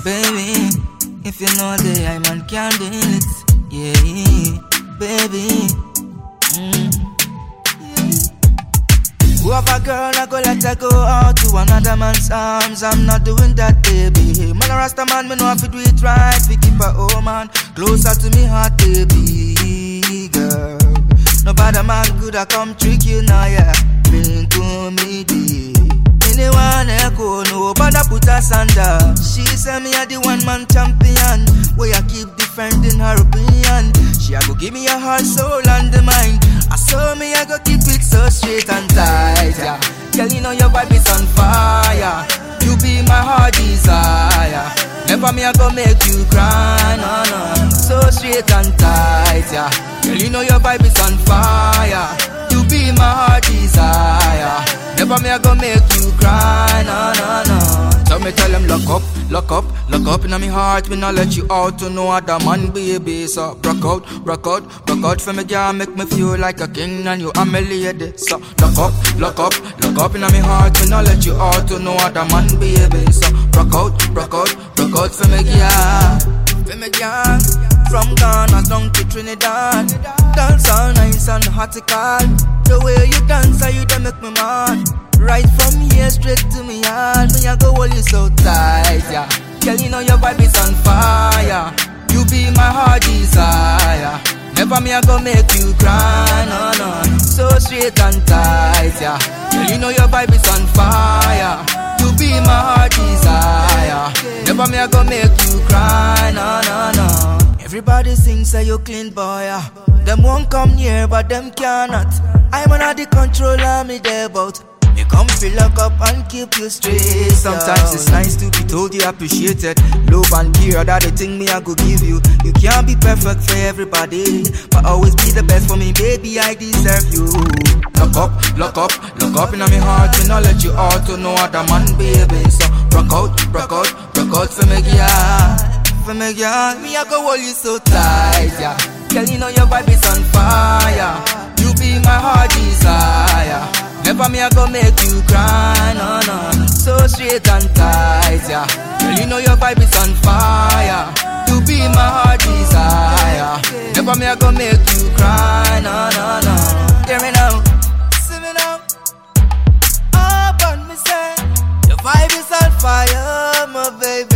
Baby, if you know the I man can't do it. Yeah, baby. Whoever a girl, I go let her go out to another man's arms. I'm not doing that, baby. Man, a Rasta man, me know if you do it right. We keep her old man closer to me heart, baby. Girl, no bad man could have come trick you now, yeah. Bring to me, dear. Anyone echo, no bother put us under. She say me a the one man champion. Where I keep defending her opinion. She a go give me a heart, soul and the mind. I saw me I go keep it so straight and tight, yeah. Girl, you know your vibe is on fire. You be my heart desire. Never me I go make you cry, no, no. So straight and tight, yeah. Girl, you know your vibe is on fire. You be my heart desire. Never me I go make you cry, no, no, no. So me tell them lock up in my heart. Me not let you out to no other man, baby. So rock out for me, girl, make me feel like a king and you are my lady. So lock up in my heart. Me not let you out to no other man, baby. So rock out for me, girl. From Ghana down to Trinidad, dance all nice and hottical. The way you dance, you dey make me mad. Right from here straight to me heart. Me I go hold you so tight, yeah. Girl, you know your vibe is on fire. You be my heart desire. Never me I go make you cry, no, no. So straight and tight, yeah. Girl, you know your vibe is on fire. You be my heart desire. Never me I go make you cry, no, no, no. Everybody sings say you clean boy, yeah. Them won't come near but them cannot. I'm under the controller, me there bout. Me come fill up and keep you straight. Sometimes it's nice to be told you appreciated. Love and care, that the thing me I go give you. You can't be perfect for everybody, but always be the best for me, baby, I deserve you. Lock up in my heart. Me not let you out to no other man, baby. So rock out for me, girl. For me, girl, me I go hold you so tight, yeah. Girl, you know your vibe is on fire. You be my heart desire. Never me I go make you cry, no, no. So straight and tight, yeah. Girl, you know your vibe is on fire. You be my heart desire. Never me I go make you cry, no, no, no. Hear me now, see me now. Oh, but me say your vibe is on fire, my baby.